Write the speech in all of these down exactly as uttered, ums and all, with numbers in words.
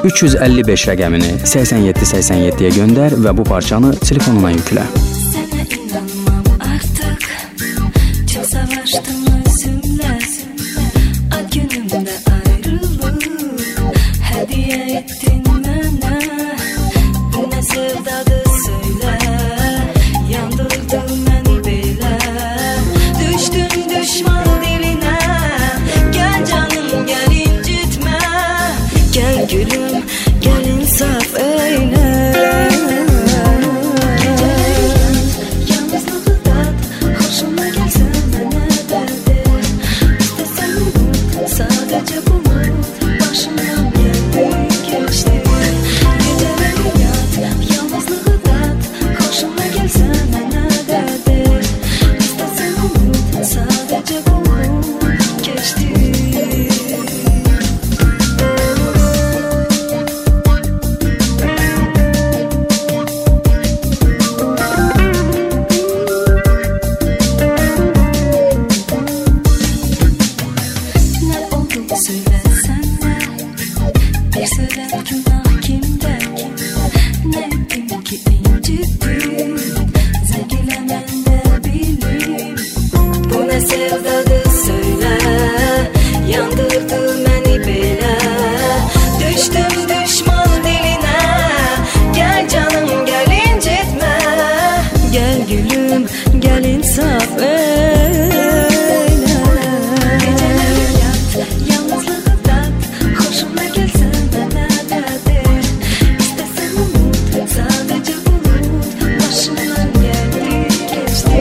üç yüz əlli beş rəqəmini səksən yeddi səksən yeddiyə göndər və bu parçanı telefonuna yüklə. Sənə inanmam artıq, çox savaşdım özümlə. Ad günümdə ayrılıb, hədiyyə etdin mənə. Bu nə sevdadır söylə, yandırdı məni belə. Düşdüm düşman dilinə, gəl canım gəl incitmə. Gəl gülüm, gəl insaf eylə. Sevdadır söylə, yandırdı məni belə. Düşdüm düşman dilinə, gəl canım gəl incitmə. Gəl gülüm, gəl insaf eylə. Gecələr yat, yalnızlığı tat, xoşuna gəlsən mənə dədir. İstəsən unut, sadəcə bulut, başımdan gəldi, keçdi.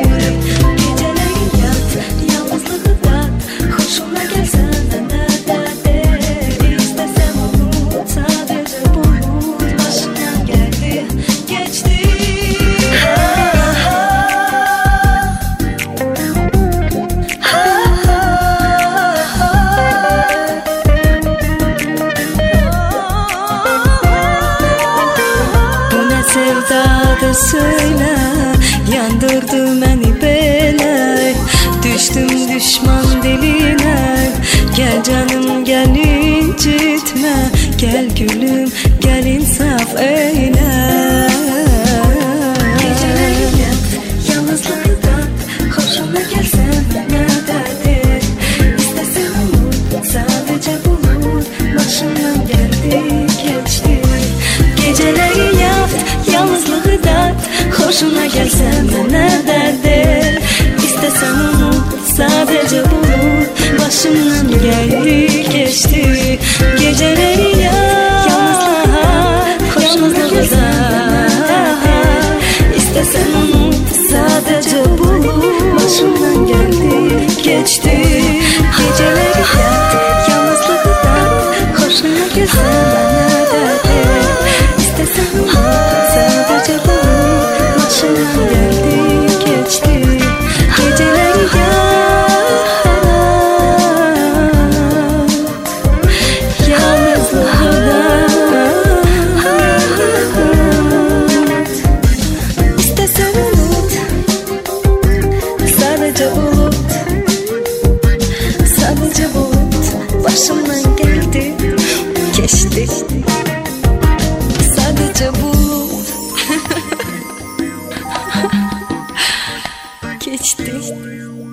Sevdadır söylə, yandırdı məni belə. Düşdüm düşman dilinə, gəl canım gəl incitmə. Gəl gülüm, gəl insaf eylə. Gecələr yat, yalnızlığı tat, xoşuna gəlsən mənə dədir. İstəsən unut, sadəcə bulut, başımdan gəldi, keçdi. Gecələr yat, yalnızlığı tat, xoşuna gəlsən mənə dədir. İstəsən unut, sadəcə bulut, başımdan gəldi, keçdi. Gecələri yat, xoşuna gəlsən mənə dədir. İstəsən unut, sadəcə bulut, başımdan gəldi, keçdi. Gecələri yat, yalnızlığı tat, xoşuna gəlsən mənə dədir. İstəsən unut, sadəcə bulut, başımdan gəldi, keçdi. Gecələri yat, yalnızlığı tat. İstəsən unut, sadəcə bulut, sadəcə bulut, başımdan gəldi, keçdi. Sadece bulut geçti.